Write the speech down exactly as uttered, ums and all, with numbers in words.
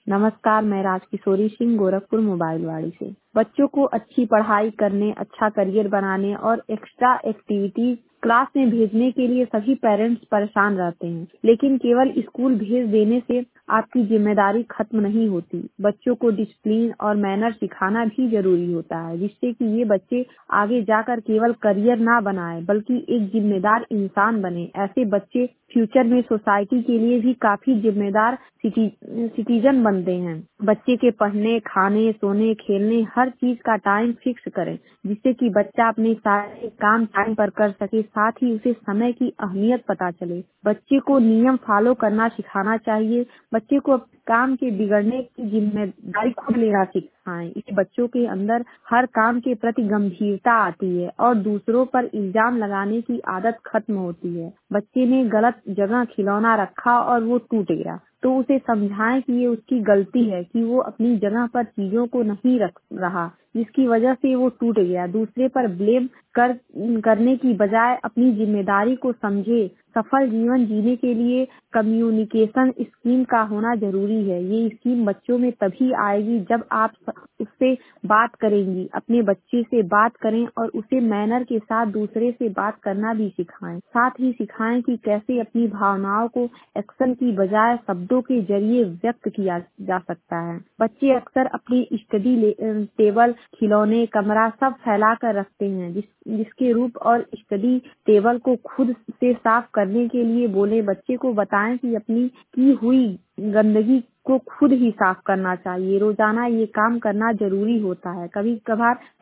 नमस्कार, मैं राजकिशोरी सिंह गोरखपुर मोबाइल वाड़ी से। बच्चों को अच्छी पढ़ाई करने, अच्छा करियर बनाने और एक्स्ट्रा एक्टिविटीज क्लास में भेजने के लिए सभी पेरेंट्स परेशान रहते हैं, लेकिन केवल स्कूल भेज देने से आपकी जिम्मेदारी खत्म नहीं होती। बच्चों को डिसिप्लिन और मैनर सिखाना भी जरूरी होता है, जिससे कि ये बच्चे आगे जाकर केवल करियर ना बनाए बल्कि एक जिम्मेदार इंसान बने। ऐसे बच्चे फ्यूचर में सोसाइटी के लिए भी काफी जिम्मेदार सिटीजन बनते हैं। बच्चे के पढ़ने, खाने, सोने, खेलने हर चीज का टाइम फिक्स करें, जिससे कि बच्चा अपने सारे काम टाइम पर कर सके, साथ ही उसे समय की अहमियत पता चले। बच्चे को नियम फॉलो करना सिखाना चाहिए। बच्चे को काम के बिगड़ने की जिम्मेदारी खुद लेना सिखाएं। इससे बच्चों के अंदर हर काम के प्रति गंभीरता आती है और दूसरों पर इल्जाम लगाने की आदत खत्म होती है। बच्चे ने गलत जगह खिलौना रखा और वो टूट गया, तो उसे समझाएं कि ये उसकी गलती है कि वो अपनी जगह पर चीजों को नहीं रख रहा, जिसकी वजह से वो टूट गया। दूसरे पर ब्लेम कर करने की बजाय अपनी जिम्मेदारी को समझे। सफल जीवन जीने के लिए कम्युनिकेशन स्किल का होना जरूरी है। ये स्किल बच्चों में तभी आएगी जब आप उससे बात करेंगी। अपने बच्चे से बात करें और उसे मैनर के साथ दूसरे से बात करना भी सिखाएं। साथ ही सिखाएं कि कैसे अपनी भावनाओं को एक्शन की बजाय शब्दों के जरिए व्यक्त किया जा सकता है। बच्चे अक्सर अपनी स्टडी टेबल, खिलौने, कमरा सब फैला कर रखते हैं, जिस, जिसके रूप और स्टडी टेबल को खुद से साफ करने के लिए बोले। बच्चे को बताएं कि अपनी की हुई गंदगी को खुद ही साफ करना चाहिए। रोजाना ये काम करना जरूरी होता है। कभी कभार